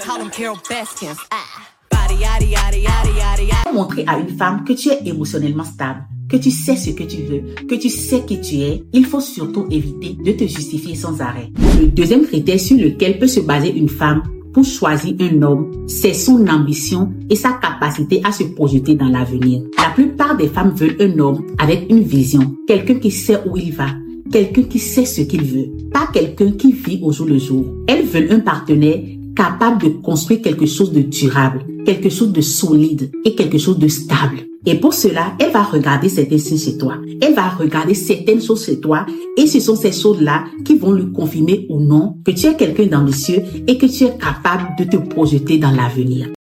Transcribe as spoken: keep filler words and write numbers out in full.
Montrer à une femme que tu es émotionnellement stable, que tu sais ce que tu veux, que tu sais qui tu es, il faut surtout éviter de te justifier sans arrêt. Le deuxième critère sur lequel peut se baser une femme pour choisir un homme, c'est son ambition et sa capacité à se projeter dans l'avenir. La plupart des femmes veulent un homme avec une vision, quelqu'un qui sait où il va, quelqu'un qui sait ce qu'il veut, pas quelqu'un qui vit au jour le jour. Elles veulent un partenaire capable de construire quelque chose de durable, quelque chose de solide et quelque chose de stable. Et pour cela, elle va regarder certains signes chez toi. Elle va regarder certaines choses chez toi et ce sont ces choses-là qui vont lui confirmer ou non que tu es quelqu'un d'ambitieux et que tu es capable de te projeter dans l'avenir.